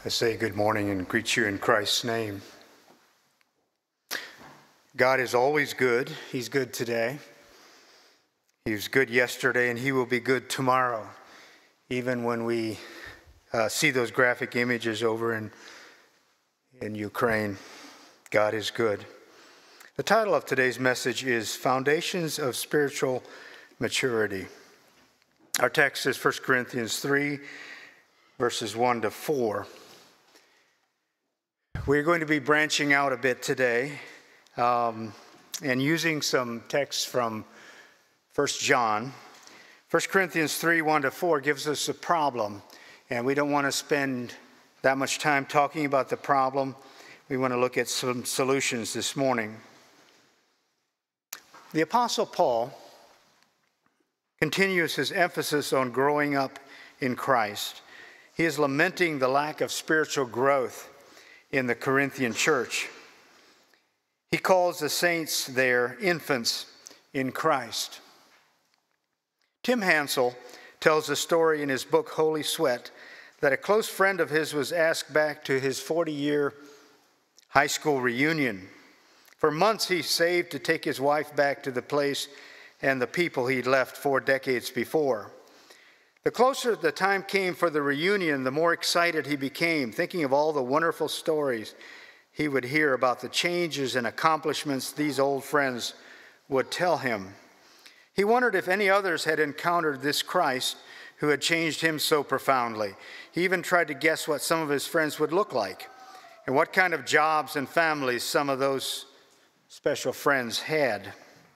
I say good morning and greet you in Christ's name. God is always good. He's good today. He was good yesterday, and he will be good tomorrow. Even when we see those graphic images over in Ukraine, God is good. The title of today's message is Foundations of Spiritual Maturity. Our text is 1 Corinthians 3, verses 1 to 4. We're going to be branching out a bit today and using some texts from 1 John. 1 Corinthians 3, 1 to 4 gives us a problem, and we don't want to spend that much time talking about the problem. We want to look at some solutions this morning. The Apostle Paul continues his emphasis on growing up in Christ. He is lamenting the lack of spiritual growth in the Corinthian church. He calls the saints there infants in Christ. Tim Hansel tells a story in his book Holy Sweat that a close friend of his was asked back to his 40-year high school reunion. For months he saved to take his wife back to the place and the people he'd left 4 decades before. The closer the time came for the reunion, the more excited he became, thinking of all the wonderful stories he would hear about the changes and accomplishments these old friends would tell him. He wondered if any others had encountered this Christ who had changed him so profoundly. He even tried to guess what some of his friends would look like and what kind of jobs and families some of those special friends had.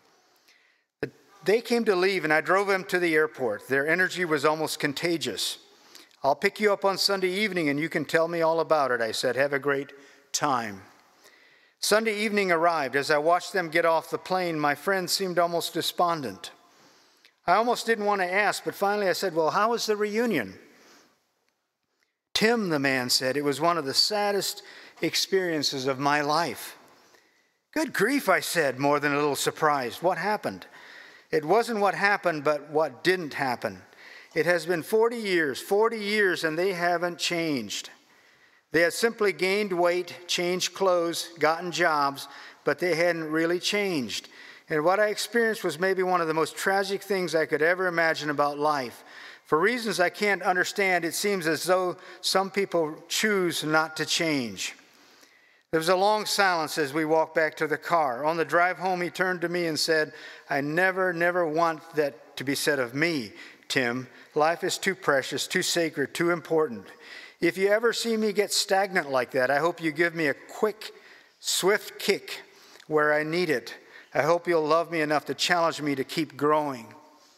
They came to leave, and I drove them to the airport. Their energy was almost contagious. "I'll pick you up on Sunday evening, and you can tell me all about it," I said. "Have a great time." Sunday evening arrived. As I watched them get off the plane, my friend seemed almost despondent. I almost didn't want to ask, but finally I said, "Well, how was the reunion?" "Tim," the man said, "it was one of the saddest experiences of my life." "Good grief," I said, more than a little surprised. "What happened?" "It wasn't what happened, but what didn't happen. It has been 40 years, and they haven't changed. They had simply gained weight, changed clothes, gotten jobs, but they hadn't really changed. And what I experienced was maybe one of the most tragic things I could ever imagine about life. For reasons I can't understand, it seems as though some people choose not to change." There was a long silence as we walked back to the car. On the drive home, he turned to me and said, "I never want that to be said of me, Tim. Life is too precious, too sacred, too important. If you ever see me get stagnant like that, I hope you give me a quick, swift kick where I need it. I hope you'll love me enough to challenge me to keep growing."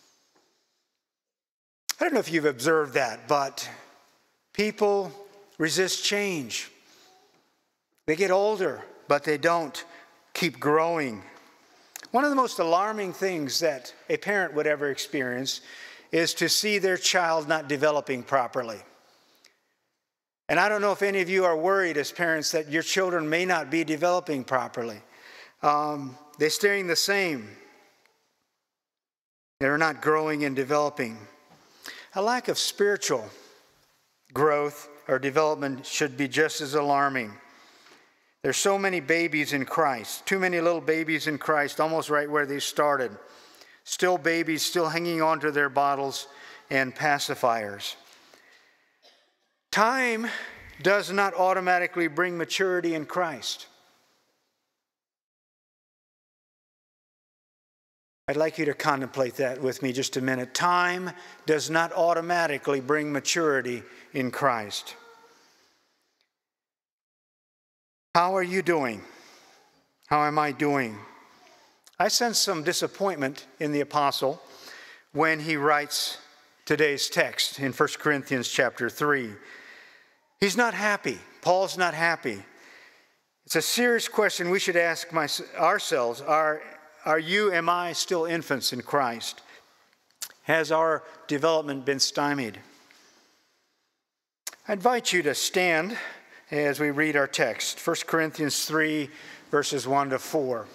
I don't know if you've observed that, but people resist change. They get older, but they don't keep growing. One of the most alarming things that a parent would ever experience is to see their child not developing properly. And I don't know if any of you are worried as parents that your children may not be developing properly. They're staying the same. They're not growing and developing. A lack of spiritual growth or development should be just as alarming. There's so many babies in Christ, too many little babies in Christ, almost right where they started. Still babies, still hanging on to their bottles and pacifiers. Time does not automatically bring maturity in Christ. I'd like you to contemplate that with me just a minute. Time does not automatically bring maturity in Christ. How are you doing? How am I doing? I sense some disappointment in the apostle when he writes today's text in 1 Corinthians chapter 3. He's not happy. Paul's not happy. It's a serious question we should ask ourselves. Am I still infants in Christ? Has our development been stymied? I invite you to stand as we read our text, 1 Corinthians 3, verses 1 to 4.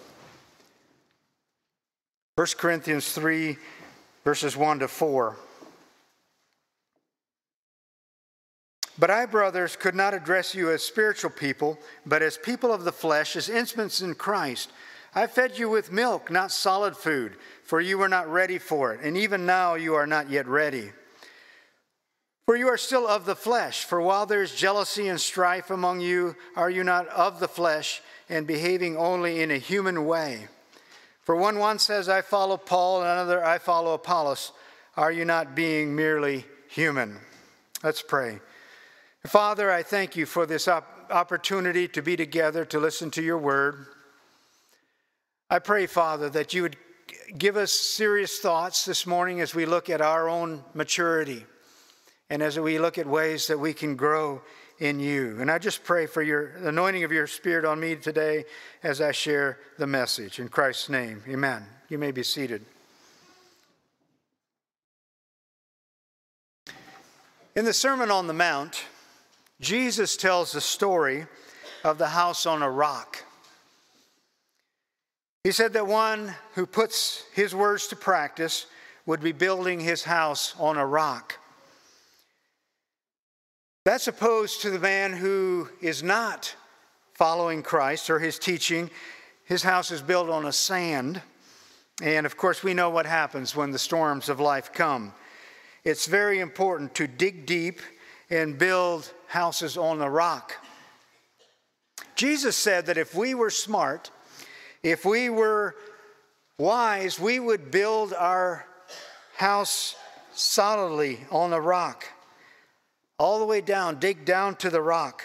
1 Corinthians 3, verses 1 to 4. But I, brothers, could not address you as spiritual people, but as people of the flesh, as infants in Christ. I fed you with milk, not solid food, for you were not ready for it, and even now you are not yet ready. For you are still of the flesh, for while there is jealousy and strife among you, are you not of the flesh and behaving only in a human way? For when one says, I follow Paul, and another, I follow Apollos, are you not being merely human? Let's pray. Father, I thank you for this opportunity to be together to listen to your word. I pray, Father, that you would give us serious thoughts this morning as we look at our own maturity and as we look at ways that we can grow in you. And I just pray for your anointing of your Spirit on me today as I share the message. In Christ's name, amen. You may be seated. In the Sermon on the Mount, Jesus tells the story of the house on a rock. He said that one who puts his words to practice would be building his house on a rock. That's opposed to the man who is not following Christ or his teaching. His house is built on a sand. And of course, we know what happens when the storms of life come. It's very important to dig deep and build houses on the rock. Jesus said that if we were smart, if we were wise, we would build our house solidly on the rock. All the way down, dig down to the rock.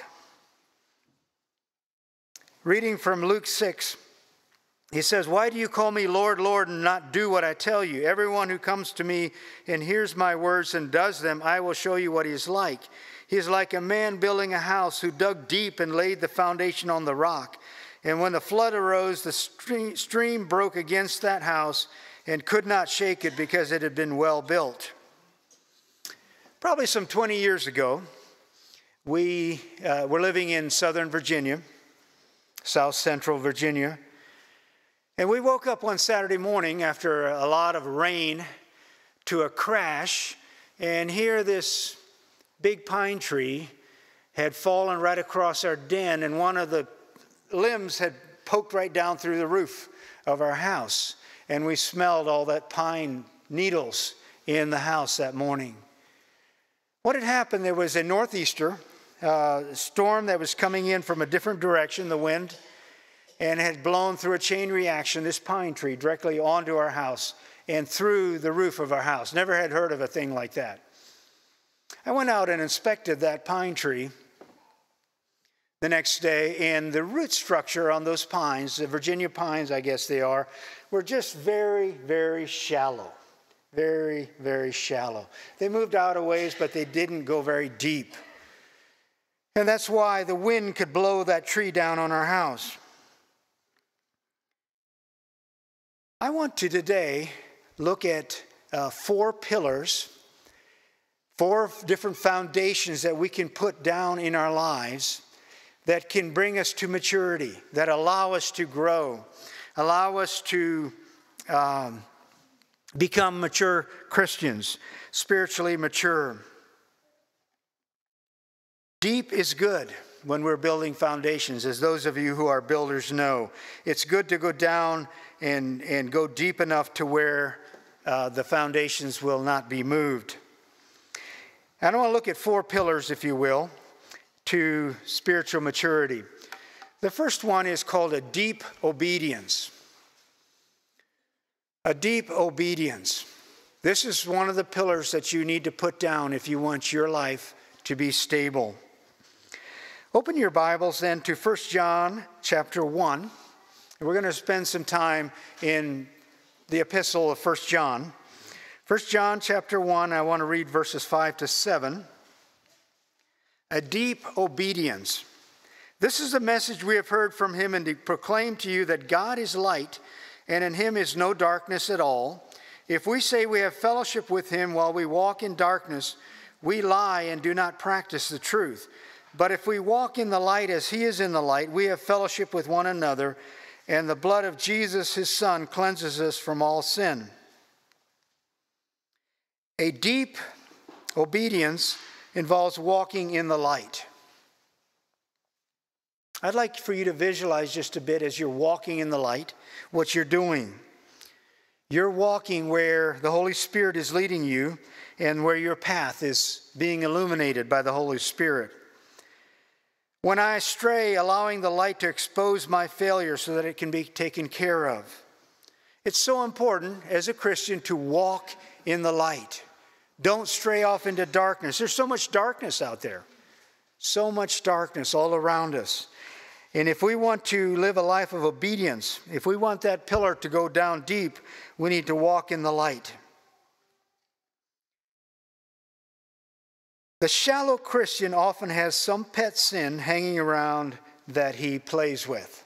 Reading from Luke 6, he says, why do you call me Lord, Lord, and not do what I tell you? Everyone who comes to me and hears my words and does them, I will show you what he is like. He is like a man building a house who dug deep and laid the foundation on the rock. And when the flood arose, the stream broke against that house and could not shake it because it had been well built. Probably some 20 years ago, we were living in Southern Virginia, South Central Virginia. And we woke up one Saturday morning after a lot of rain to a crash, and here this big pine tree had fallen right across our den, and one of the limbs had poked right down through the roof of our house. And we smelled all that pine needles in the house that morning. What had happened, there was a northeaster storm that was coming in from a different direction, the wind, and had blown through a chain reaction, this pine tree, directly onto our house and through the roof of our house. Never had heard of a thing like that. I went out and inspected that pine tree the next day, and the root structure on those pines, the Virginia pines, I guess they are, were just very, very shallow. Very, very shallow. They moved out a ways, but they didn't go very deep. And that's why the wind could blow that tree down on our house. I want to today look at 4 pillars, 4 different foundations that we can put down in our lives that can bring us to maturity, that allow us to grow, allow us to become mature Christians, spiritually mature. Deep is good when we're building foundations, as those of you who are builders know. It's good to go down and go deep enough to where the foundations will not be moved. I want to look at 4 pillars, if you will, to spiritual maturity. The first one is called a deep obedience. A deep obedience. This is one of the pillars that you need to put down if you want your life to be stable. Open your Bibles then to 1 John chapter 1. And we're going to spend some time in the epistle of 1 John. 1 John chapter 1, I want to read verses 5 to 7. A deep obedience. This is the message we have heard from him and proclaim to you that God is light, and in him is no darkness at all. If we say we have fellowship with him while we walk in darkness, we lie and do not practice the truth. But if we walk in the light as he is in the light, we have fellowship with one another, and the blood of Jesus, his Son, cleanses us from all sin. A deep obedience involves walking in the light. I'd like for you to visualize just a bit as you're walking in the light, what you're doing. You're walking where the Holy Spirit is leading you and where your path is being illuminated by the Holy Spirit. When I stray, allowing the light to expose my failure so that it can be taken care of. It's so important as a Christian to walk in the light. Don't stray off into darkness. There's so much darkness out there. So much darkness all around us. And if we want to live a life of obedience, if we want that pillar to go down deep, we need to walk in the light. The shallow Christian often has some pet sin hanging around that he plays with.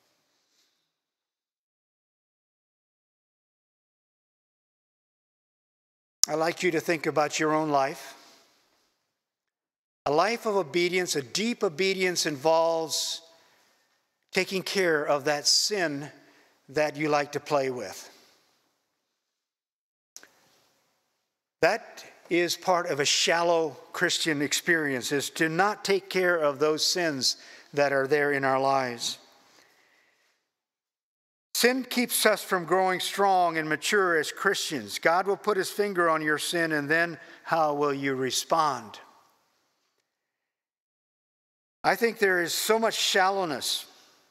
I'd like you to think about your own life. A life of obedience, a deep obedience, involves taking care of that sin that you like to play with. That is part of a shallow Christian experience, is to not take care of those sins that are there in our lives. Sin keeps us from growing strong and mature as Christians. God will put his finger on your sin, and then how will you respond? I think there is so much shallowness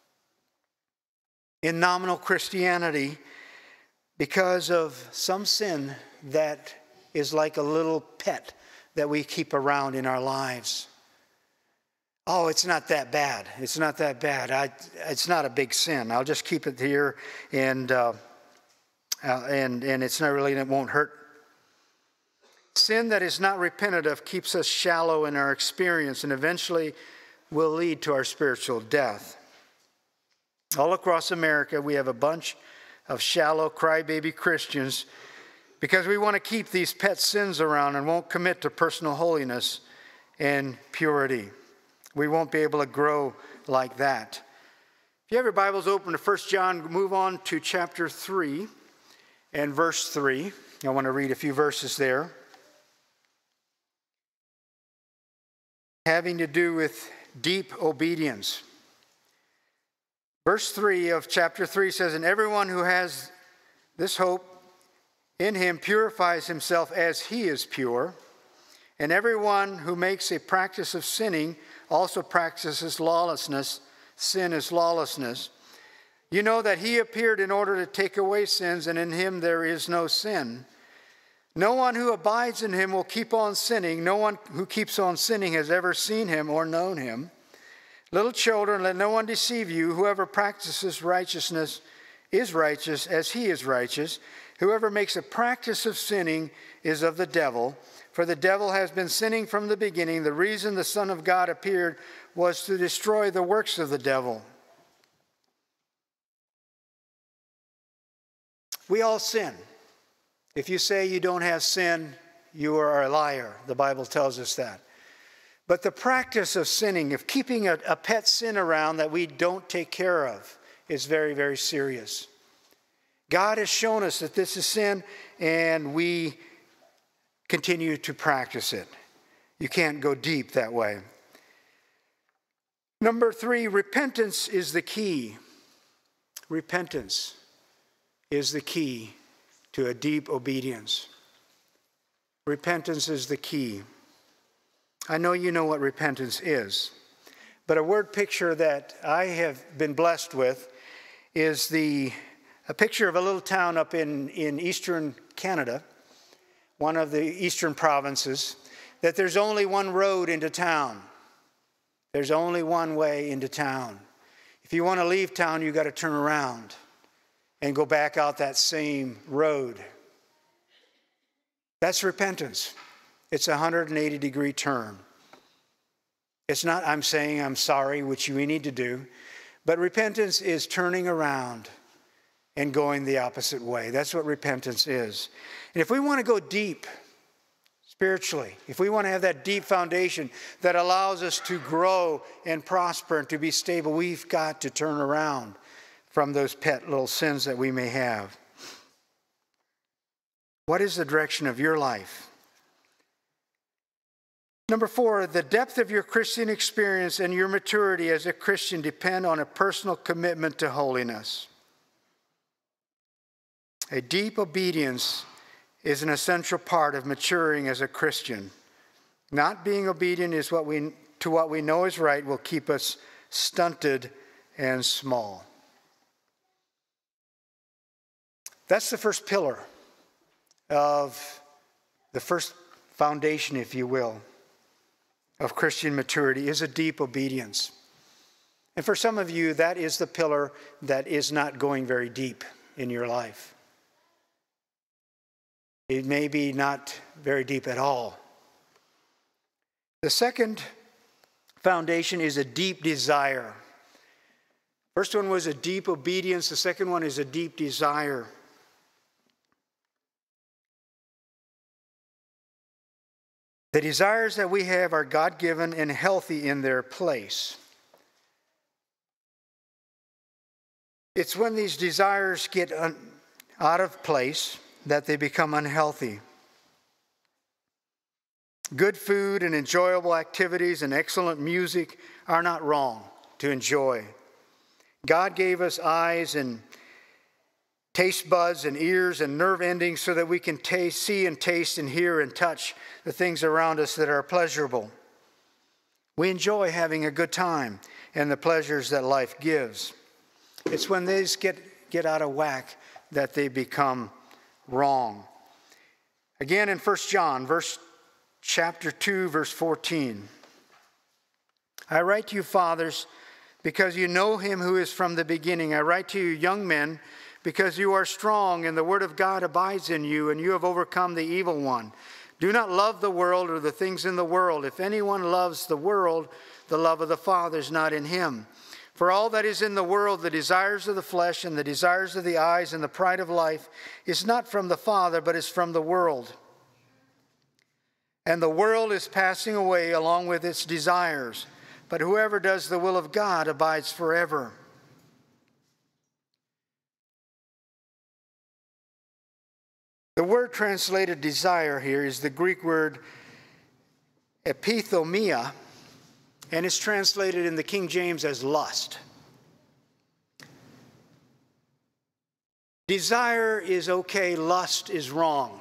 in nominal Christianity because of some sin that is like a little pet that we keep around in our lives. Oh, it's not that bad. It's not that bad. It's not a big sin. I'll just keep it here, and it's not really, it won't hurt. Sin that is not repented of keeps us shallow in our experience and eventually will lead to our spiritual death. All across America, we have a bunch of shallow, crybaby Christians because we want to keep these pet sins around and won't commit to personal holiness and purity. We won't be able to grow like that. If you have your Bibles open to 1 John, move on to chapter 3 and verse 3. I want to read a few verses there, having to do with deep obedience. Verse 3 of chapter 3 says, "And everyone who has this hope in him purifies himself as he is pure. And everyone who makes a practice of sinning also practices lawlessness. Sin is lawlessness. You know that he appeared in order to take away sins, and in him there is no sin. No one who abides in him will keep on sinning. No one who keeps on sinning has ever seen him or known him. Little children, let no one deceive you. Whoever practices righteousness is righteous as he is righteous. Whoever makes a practice of sinning is of the devil, for the devil has been sinning from the beginning. The reason the Son of God appeared was to destroy the works of the devil." We all sin. If you say you don't have sin, you are a liar. The Bible tells us that. But the practice of sinning, of keeping a pet sin around that we don't take care of, is very, very serious. God has shown us that this is sin, and we continue to practice it. You can't go deep that way. Number 3, repentance is the key. Repentance is the key to a deep obedience. Repentance is the key. I know you know what repentance is, but a word picture that I have been blessed with is a picture of a little town up in eastern Canada, one of the eastern provinces, that there's only one road into town. There's only one way into town. If you want to leave town, you've got to turn around and go back out that same road. That's repentance. It's a 180-degree turn. It's not I'm saying I'm sorry, which we need to do, but repentance is turning around and going the opposite way. That's what repentance is. And if we want to go deep spiritually, if we want to have that deep foundation that allows us to grow and prosper and to be stable, we've got to turn around from those pet little sins that we may have. What is the direction of your life? Number 4, the depth of your Christian experience and your maturity as a Christian depend on a personal commitment to holiness. A deep obedience is an essential part of maturing as a Christian. Not being obedient to what we know is right will keep us stunted and small. That's the first pillar of the first foundation, if you will, of Christian maturity, is a deep obedience. And for some of you, that is the pillar that is not going very deep in your life. It may be not very deep at all. The second foundation is a deep desire. First one was a deep obedience. The second one is a deep desire. The desires that we have are God-given and healthy in their place. It's when these desires get out of place that they become unhealthy. Good food and enjoyable activities and excellent music are not wrong to enjoy. God gave us eyes and taste buds and ears and nerve endings so that we can see and taste and hear and touch the things around us that are pleasurable. We enjoy having a good time and the pleasures that life gives. It's when these get out of whack that they become wrong. Again in 1 John, chapter 2, verse 14. I write to you, fathers, because you know him who is from the beginning. I write to you, young men, because you are strong and the word of God abides in you, and you have overcome the evil one. Do not love the world or the things in the world. If anyone loves the world, the love of the Father is not in him. For all that is in the world, the desires of the flesh and the desires of the eyes and the pride of life, is not from the Father, but is from the world. And the world is passing away along with its desires, but whoever does the will of God abides forever. The word translated desire here is the Greek word epithumia, and it's translated in the King James as lust. Desire is okay, lust is wrong.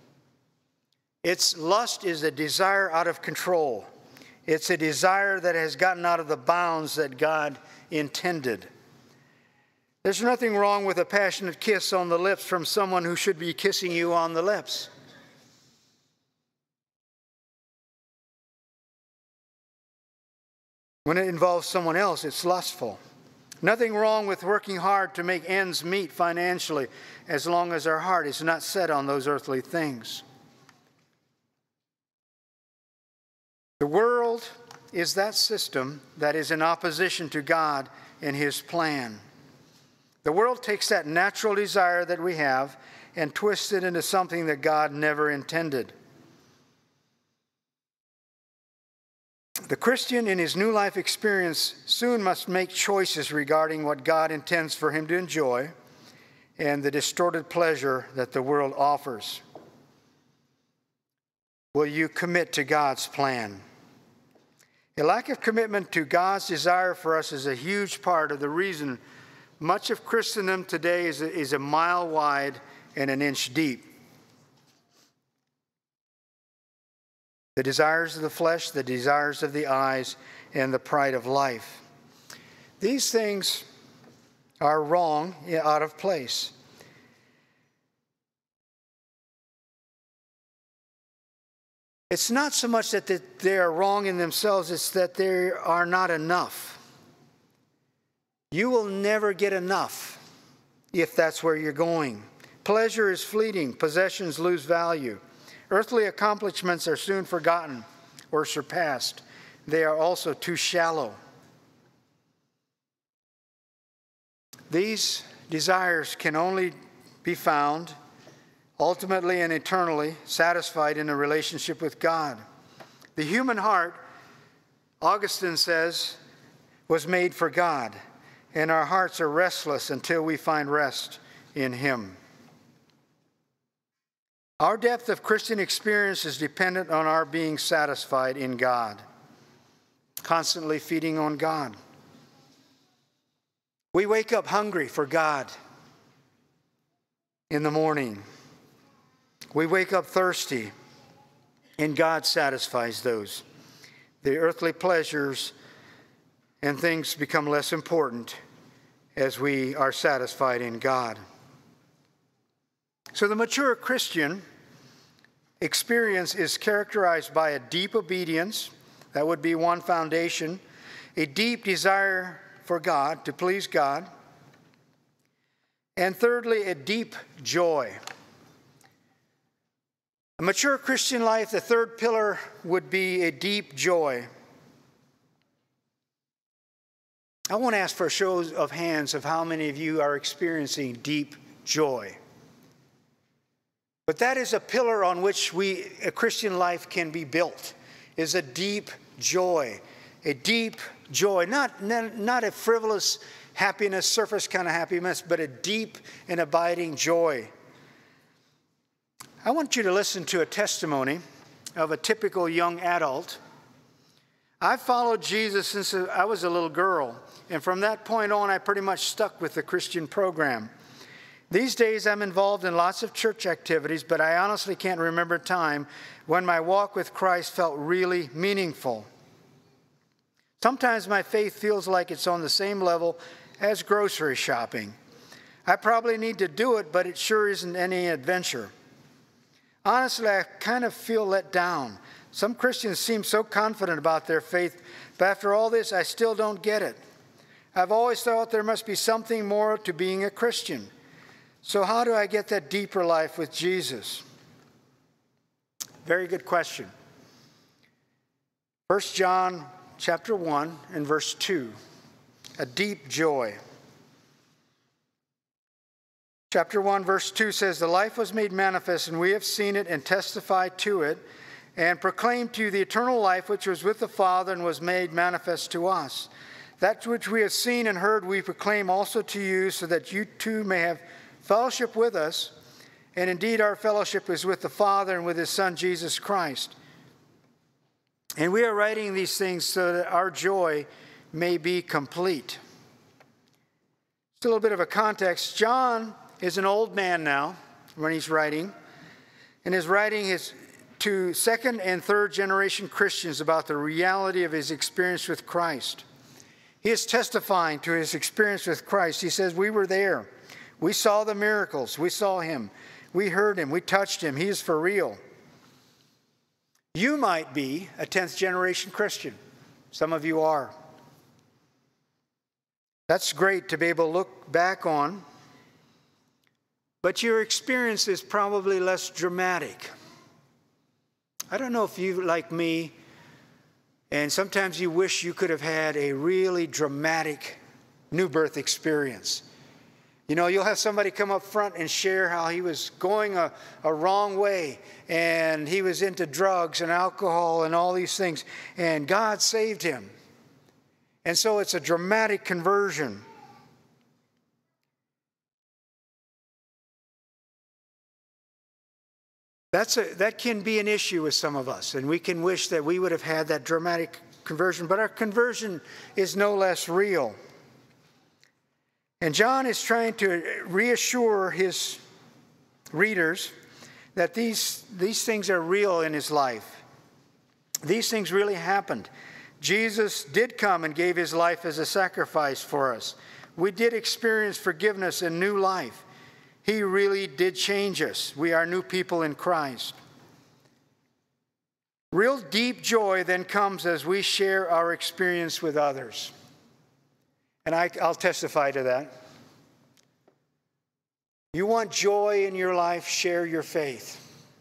Lust is a desire out of control. It's a desire that has gotten out of the bounds that God intended. There's nothing wrong with a passionate kiss on the lips from someone who should be kissing you on the lips. When it involves someone else, it's lustful. Nothing wrong with working hard to make ends meet financially, as long as our heart is not set on those earthly things. The world is that system that is in opposition to God and his plan. The world takes that natural desire that we have and twists it into something that God never intended. The Christian in his new life experience soon must make choices regarding what God intends for him to enjoy and the distorted pleasure that the world offers. Will you commit to God's plan? A lack of commitment to God's desire for us is a huge part of the reason much of Christendom today is a mile wide and an inch deep. The desires of the flesh, the desires of the eyes, and the pride of life. These things are wrong, out of place. It's not so much that they are wrong in themselves, it's that they are not enough. You will never get enough if that's where you're going. Pleasure is fleeting. Possessions lose value. Earthly accomplishments are soon forgotten or surpassed. They are also too shallow. These desires can only be found ultimately and eternally satisfied in a relationship with God. The human heart, Augustine says, was made for God, and our hearts are restless until we find rest in him. Our depth of Christian experience is dependent on our being satisfied in God, constantly feeding on God. We wake up hungry for God in the morning. We wake up thirsty, and God satisfies those. The earthly pleasures and things become less important as we are satisfied in God. So the mature Christian experience is characterized by a deep obedience. That would be one foundation. A deep desire for God, to please God. And thirdly, a deep joy. A mature Christian life, the third pillar would be a deep joy. I want to ask for a show of hands of how many of you are experiencing deep joy. But that is a pillar on which a Christian life can be built, is a deep joy. A deep joy, not a frivolous happiness, surface kind of happiness, but a deep and abiding joy. I want you to listen to a testimony of a typical young adult. I followed Jesus since I was a little girl, and from that point on, I pretty much stuck with the Christian program. These days, I'm involved in lots of church activities, but I honestly can't remember a time when my walk with Christ felt really meaningful. Sometimes my faith feels like it's on the same level as grocery shopping. I probably need to do it, but it sure isn't any adventure. Honestly, I kind of feel let down. Some Christians seem so confident about their faith, but after all this, I still don't get it. I've always thought there must be something more to being a Christian. So how do I get that deeper life with Jesus? Very good question. 1 John chapter 1 and verse 2, a deep joy. Chapter 1 verse 2 says, "The life was made manifest, and we have seen it and testified to it, and proclaimed to you the eternal life which was with the Father and was made manifest to us. That which we have seen and heard we proclaim also to you, so that you too may have fellowship with us. And indeed our fellowship is with the Father and with his Son Jesus Christ. And we are writing these things so that our joy may be complete." Just a little bit of a context. John is an old man now when he's writing. And his writing is to second and third generation Christians about the reality of his experience with Christ. He is testifying to his experience with Christ. He says, "We were there. We saw the miracles. We saw him. We heard him. We touched him. He is for real." You might be a 10th generation Christian. Some of you are. That's great to be able to look back on. But your experience is probably less dramatic. I don't know if you, like me, and sometimes you wish you could have had a really dramatic new birth experience. You know, you'll have somebody come up front and share how he was going a wrong way, and he was into drugs and alcohol and all these things, and God saved him. And so it's a dramatic conversion. That can be an issue with some of us, and we can wish that we would have had that dramatic conversion, but our conversion is no less real. And John is trying to reassure his readers that these things are real in his life. These things really happened. Jesus did come and gave his life as a sacrifice for us. We did experience forgiveness and new life. He really did change us. We are new people in Christ. Real deep joy then comes as we share our experience with others. And I'll testify to that. You want joy in your life, share your faith.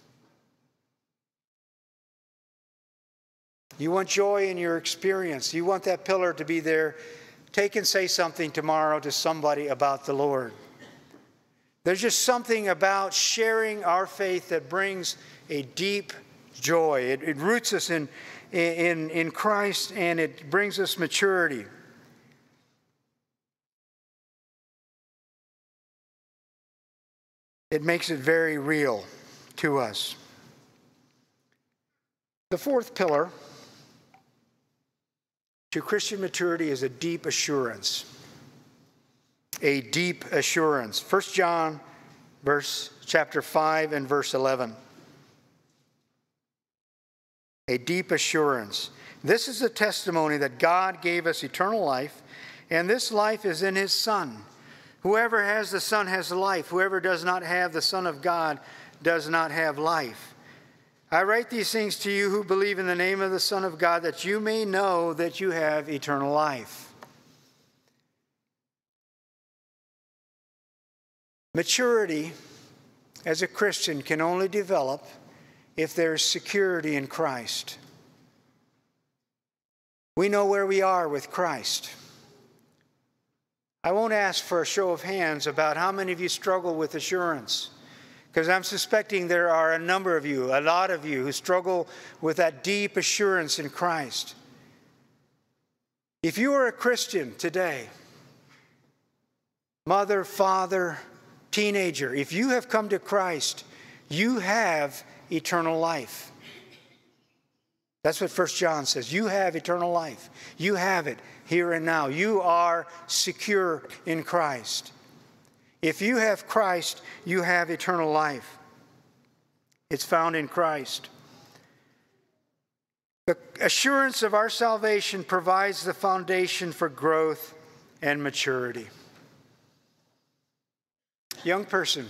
You want joy in your experience. You want that pillar to be there. Take and say something tomorrow to somebody about the Lord. There's just something about sharing our faith that brings a deep joy. It roots us in Christ, and it brings us maturity. It makes it very real. to us. The fourth pillar to Christian maturity is a deep assurance. A deep assurance. 1 John chapter 5 and verse 11. A deep assurance. This is a testimony that God gave us eternal life, and this life is in His Son. Whoever has the Son has life. Whoever does not have the Son of God does not have life. I write these things to you who believe in the name of the Son of God, that you may know that you have eternal life. Maturity as a Christian can only develop if there is security in Christ. We know where we are with Christ. I won't ask for a show of hands about how many of you struggle with assurance, because I'm suspecting there are a number of you, a lot of you, who struggle with that deep assurance in Christ. If you are a Christian today, mother, father, teenager, if you have come to Christ, you have eternal life. That's what 1 John says. You have eternal life. You have it here and now. You are secure in Christ. If you have Christ, you have eternal life. It's found in Christ. The assurance of our salvation provides the foundation for growth and maturity. Young person,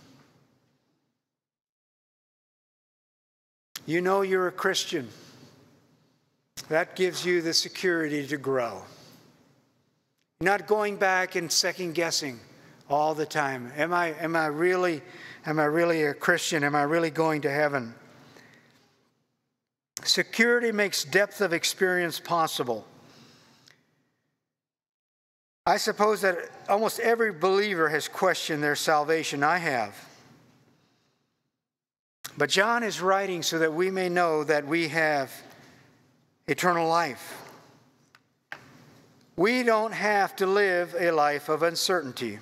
you know you're a Christian. That gives you the security to grow. You're not going back and second guessing all the time. Am I really a Christian? Am I really going to heaven? Security makes depth of experience possible. I suppose that almost every believer has questioned their salvation. I have. But John is writing so that we may know that we have eternal life. We don't have to live a life of uncertainty.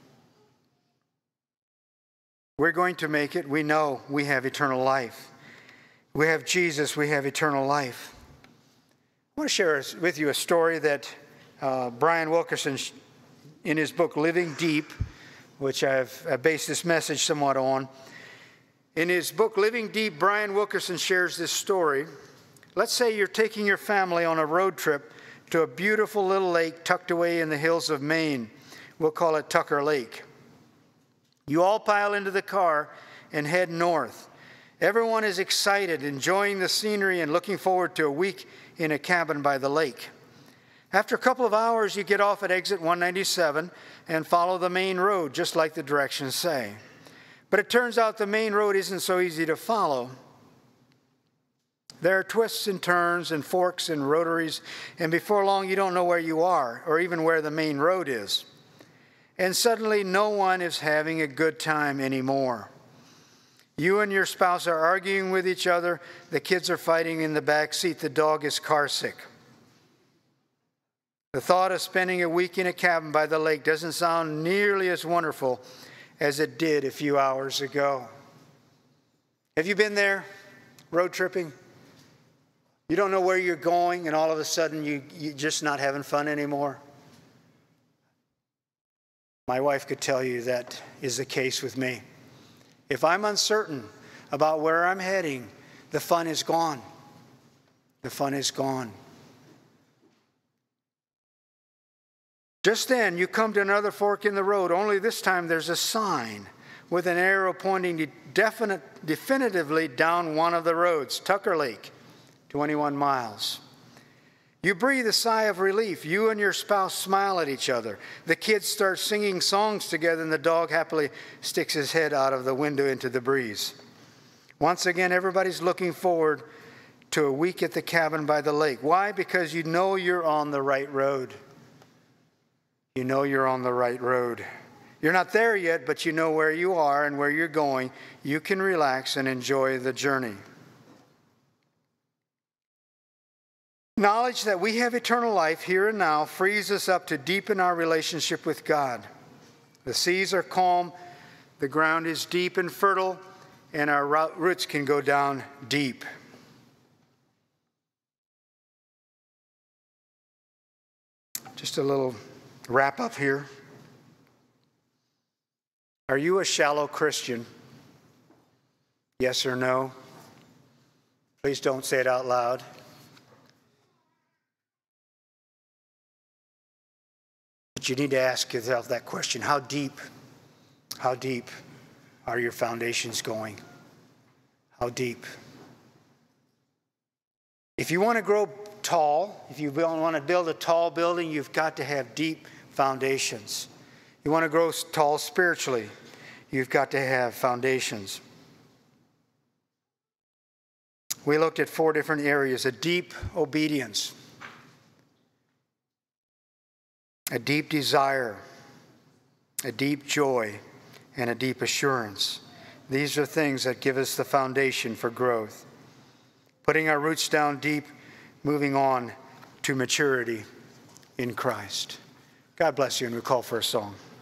We're going to make it. We know we have eternal life. We have Jesus. We have eternal life. I want to share with you a story that Brian Wilkerson, in his book Living Deep, which I've based this message somewhat on. In his book Living Deep, Brian Wilkerson shares this story. Let's say you're taking your family on a road trip to a beautiful little lake tucked away in the hills of Maine. We'll call it Tucker Lake. You all pile into the car and head north. Everyone is excited, enjoying the scenery and looking forward to a week in a cabin by the lake. After a couple of hours, you get off at exit 197 and follow the main road, just like the directions say. But it turns out the main road isn't so easy to follow. There are twists and turns and forks and rotaries, and before long you don't know where you are or even where the main road is. And suddenly no one is having a good time anymore. You and your spouse are arguing with each other. The kids are fighting in the back seat. The dog is car sick. The thought of spending a week in a cabin by the lake doesn't sound nearly as wonderful as it did a few hours ago. Have you been there, road tripping? You don't know where you're going, and all of a sudden you're just not having fun anymore. My wife could tell you that is the case with me. If I'm uncertain about where I'm heading, the fun is gone. The fun is gone. Just then, you come to another fork in the road, only this time there's a sign with an arrow pointing definitively down one of the roads, Tucker Lake, 21 miles. You breathe a sigh of relief. You and your spouse smile at each other. The kids start singing songs together, and the dog happily sticks his head out of the window into the breeze. Once again, everybody's looking forward to a week at the cabin by the lake. Why? Because you know you're on the right road. You know you're on the right road. You're not there yet, but you know where you are and where you're going. You can relax and enjoy the journey. Knowledge that we have eternal life here and now frees us up to deepen our relationship with God. The seas are calm, the ground is deep and fertile, and our roots can go down deep. Just a little wrap up here. Are you a shallow Christian? Yes or no? Please don't say it out loud. But you need to ask yourself that question. How deep are your foundations going? How deep? If you want to grow tall, if you want to build a tall building, you've got to have deep foundations. You want to grow tall spiritually, you've got to have foundations. We looked at 4 different areas: a deep obedience, a deep desire, a deep joy, and a deep assurance. These are things that give us the foundation for growth. Putting our roots down deep, moving on to maturity in Christ. God bless you, and we call for a song.